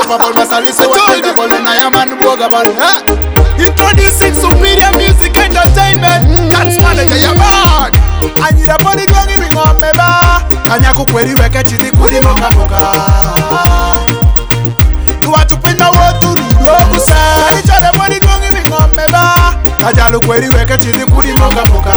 unstoppable. Masalise unstoppable, and I am unbogable. Introducing superior music entertainment. That's manager, you're bad. I need a body going in on me ba. Kanyaku kweli weke chini kuri monga moga. Tuwachupenda wotu rugo se. I need a body going in on me ba. Kajalu kweli weke chini kuri monga moga.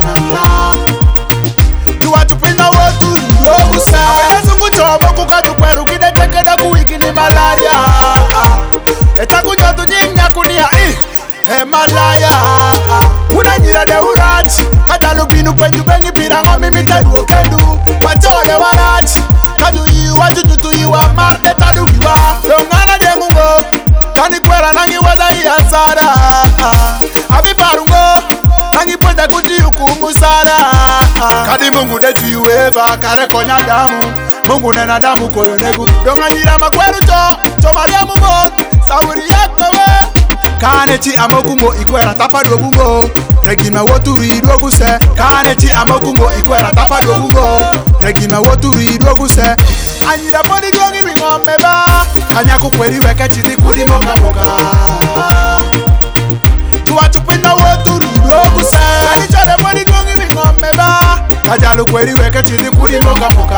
Tuwachupenda wotu rugo se. Wenesungu chobo kukatu kweru kide tekeda kuwiki ni malaria. Etakuja tunyinga kunia Himalaya. Unanyira de urat. Kajalu binu penju bengi birango mimi tedu okendu. Watole warat. Kaju yu wajuju tu yu wa marte tadu kiwa. Dongana de mungo. Kani kwela nangi wada iya sada. Abi parungo. Nangi pwede kuti yukumu sada. Kadi mungu detu yu eva. Kare konya damu. Mungu nena damu koyo negu. Donganyira makweru cho. Chomaria mungo. Sauri yakwewe. Kanechi amokungo ikwera tapa dogungo. Regime woturi doguse. Kanechi amokungo ikwera tapa dogungo. Regime woturi doguse. Anyira body gongi wingo meba. Kanyaku kweli weke chini kuri monga moga. Tuwachupenda woturi doguse. Kanichore body gongi wingo meba. Kajalu kweli weke chini kuri monga moga.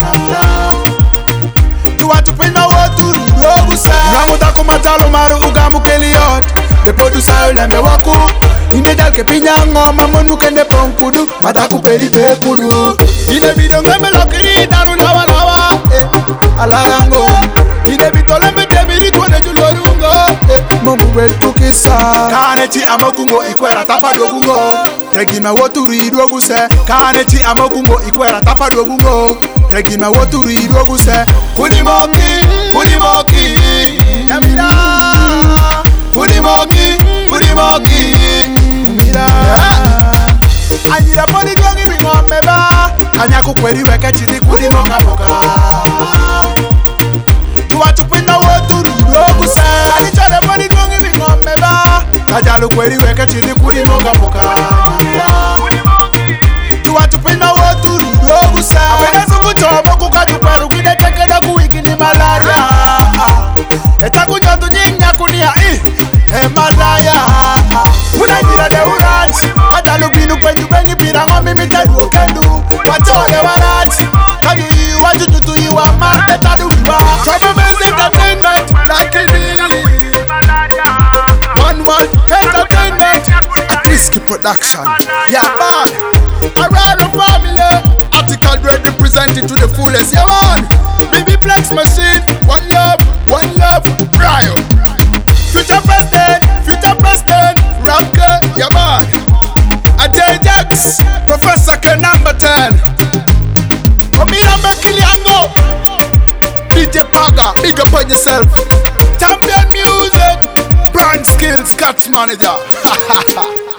Tuwachupenda woturi doguse. Ramuta kumatalo maru ugamu keliot. The producer lembe waku. Ine dalke pinyango mamonu kende ponkudu. Mataku peri pekudu. Ine video ngeme loki daru lawa lawa. Alarango. Ine bito lembe debiri kone julorungo. Mungu wetu kisa. Kanechi amokungo ikwera tapa dogungo. Regime woturi doguse. Kanechi amokungo ikwera tapa dogungo. Regime woturi doguse. Kunimoki, kunimoki. Yamira. Kunimoki, kunimoki. Mira. Anyira body gongi wingo meba. Kanyaku kweli weke chini kuri monga moga. Tuwachupenda woturi doguse. Kanichore body gongi wingo meba. Kajalu kweli weke chini kuri monga moga. Tuwachupenda woturi doguse. Wenesungu chobo kukaju kweru kide tekeda kuwiki ni malaria. Etakuja tunyinga kunia Himalaya. Unanyira de urat. Kajalu binu penju bengi birango mimi tedu okendu. Watole warat. Kaju yu wajuju tu yu wa marte tadu kiwa. Trouble Base Entertainment. Like it really. One World Entertainment. A risky production. Yeah man. Around the family. Article grade represented to the fullest. Yeah man. BB Plex Machine. One love, Brian. Future president, Ramke, yeah man. Ajay Jax, Professor K number 10. Omira Mekiliango, DJ Paga, big up on yourself. Champion music, brand skills, Scotch manager.